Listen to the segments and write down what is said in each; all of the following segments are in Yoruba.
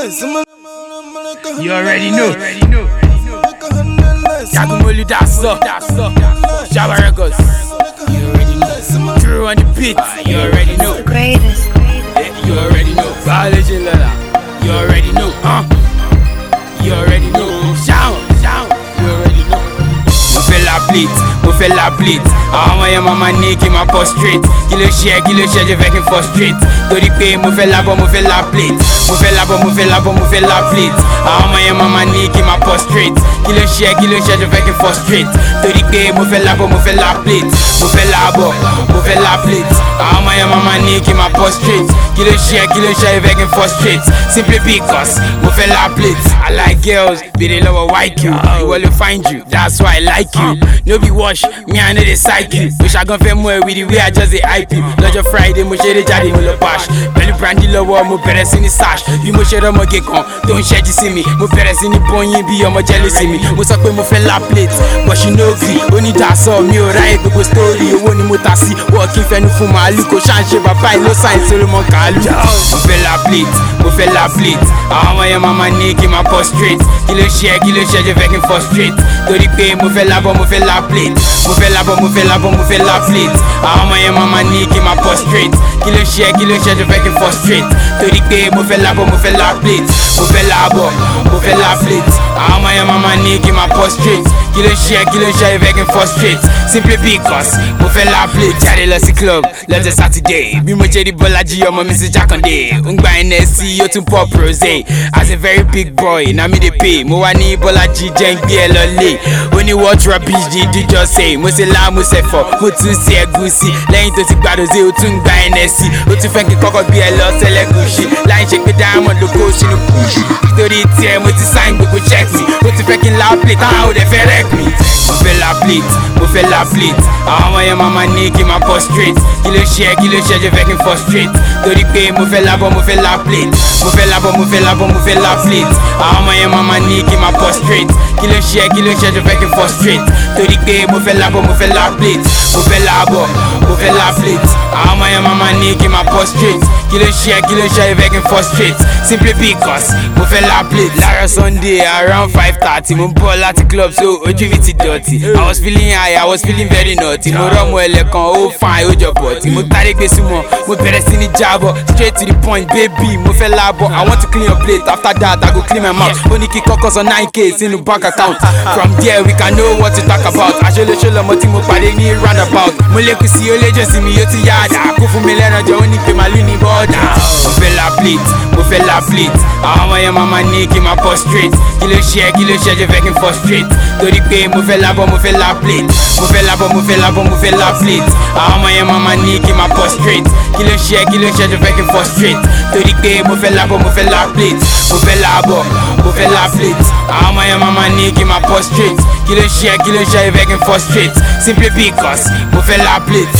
You already know. Jagumolu, that's up. Java Records. You already know. Drew on the beat. You already know. The greatest. You already know. Biology Lala. You already know. You already know. Sound. You already know. Mo fẹ́ la bleed. Àwọn ọmọ yẹn máa ní kí n máa prostrate. Kí ló ṣe jẹ́ fẹ́ kí n frustrate. Torí pé mo fẹ́ labọ́, mo fẹ́ la bleed. Mo fẹ́ la bleed. Àwọn ọmọ yẹn máa ní kí n máa prostrate. Kí ló ṣe jẹ́ fẹ́ kí n frustrate. Torí pé mo fẹ́ labọ́, mo fẹ́ la bleed. Mo fẹ́ la bleed. Àwọn ọmọ yẹn máa ní kí n máa prostrate. Kí ló ṣe jẹ́ fẹ́ kí n frustrate. Simply because mo fẹ́ la bleed. I like girls, bèrè lọ́wọ́ white girl. Ìwọ ló find you, that's why I like you. No be wash, me I know they psych you. Wish I gon' feel more with the way I just dey hype you. Lọ́jọ́ Friday mo ṣeré jáde mo lọ bash. Pẹ̀lú brandy lọ́wọ́ mo bẹ̀rẹ̀ sí ní sash. Bí mo ṣe rọ́mọge kan tó ń ṣẹ́jú sí mi. Mo bẹ̀rẹ̀ sí ní bóyin bí ọmọ jealousy mi. Mo sọ pé mo fẹ́ la plate, but she no gree. Ó ní dasọ mi ò ráyè gbogbo story. Owó ni mo ta sí, wọ́n kí n fẹnu fún màálù. Kò ṣàǹṣe bàbá ìlú sáyẹn sórí mọ́ kàálù. Mo fẹ́ la plate. Àwọn ọmọ yẹn máa ní kí n máa prostrate. Kí ló ṣe jẹ́ fẹ́ kí n frustrate. Torí pé mo fẹ́ labọ́, mo fẹ́ la plate. Mo fẹ́ la plate. Àwọn ọmọ yẹn máa ní kí n máa prostrate. Kí ló ṣe jẹ́ fẹ́ kí n frustrate. Torí pé mo fẹ́ labọ́, mo fẹ́ la plate. Mo fẹ́ la plate. Àwọn ọmọ yẹn máa ní kí n máa prostrate. Kí ló ṣe jẹ́ fẹ́ kí n frustrate. Simply because mo fẹ́ la plate. Jáde lọ sí club lọ́jọ́ Saturday. Bí mo ṣe rí Bọ́lájí ọmọ mi sí Jákàndé. Ó ń gba NSC ó tún pop rosé. As a very big boy na me dey pay. Mo wá ní Bọ́lájí jẹ́ ń gbé ẹ lọ lé. Ó ní what rubbish did you just say? Mo ṣe lá mo ṣe fọ̀, mo tún ṣe ẹ̀gúsí. Lẹ́yìn tó ti gbàdọ̀sẹ̀ ó tún gba NSC. Ó tún fẹ́ kí kọ́kọ́ gbé ẹ lọ sẹ́lẹ̀gùsì. Láì ṣe pé Diamond ló kó sínú kùsì. Nítorí tiẹ̀ mo ti sign gbogbo check me. Ó ti fẹ́ kí n la plate, táwọn ò dẹ̀ fẹ́ rec me. Mo fẹ́ la plate. Àwọn ọmọ yẹn máa ní kí n máa prostrate. Kí ló ṣe jẹ́ fẹ́ kí n frustrate. Torí pé mo fẹ́ labọ́, mo fẹ́ la plate. Mo fẹ́ la plate. Àwọn ọmọ yẹn máa ní kí n máa prostrate. Kí ló ṣe jẹ́ fẹ́ kí n frustrate. Torí pé mo fẹ́ labọ́, mo fẹ́ la plate. Mo fẹ́ la plate. Àwọn ọmọ yẹn máa ní kí n máa prostrate. Kí ló ṣe jẹ́ fẹ́ kí n frustrate. Simply because mo fẹ́ la plate. Lára Sunday around 5:30 mo ń bọ̀ láti club so ojú mi ti dọ̀tí. I was feeling high, I was feeling very naughty. Mo rọ́mọ ẹlẹ́kan ó fine ó jọ bọ̀tí. Mo táré gbé súnmọ́, mo bẹ̀rẹ̀ sí ní jábọ̀. Straight to the point baby, mo fẹ́ lábọ̀. I want to clean your plate, after that I go clean my mouth. Ó ní kí kọ́kọ́ sọ 9k sínú bank account. From there we can know what to talk about. Aṣọ́lẹ́ṣọ́ lọmọ tí mo pàdé ní roundabout. Mo lékun sí olójó sí mi yóò ti yáàdá. Kó fún mi lẹ́ran jọ ó ní pé màálù ní bọ́ọ̀dà. Mo fẹ́ la plate. Àwọn ọmọ yẹn máa ní kí n máa prostrate. Kí ló ṣe jẹ́ fẹ́ kí n frustrate. Torí pé mo fẹ́ labọ́, mo fẹ́ la plate. Mo fẹ́ la plate. Àwọn ọmọ yẹn máa ní kí n máa prostrate. Kí ló ṣe jẹ́ fẹ́ kí n frustrate. Torí pé mo fẹ́ labọ́, mo fẹ́ la plate. Mo fẹ́ la plate. Àwọn ọmọ yẹn máa ní kí n máa prostrate. Kí ló ṣe jẹ́ fẹ́ kí n frustrate. Simply because mo fẹ́ la plate.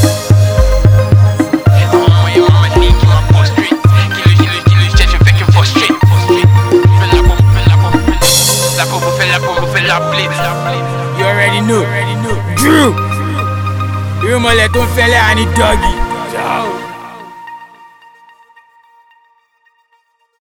You already know. Drew. Irúmọlẹ̀ tó ń fẹ́lẹ́ àní dọ́gì.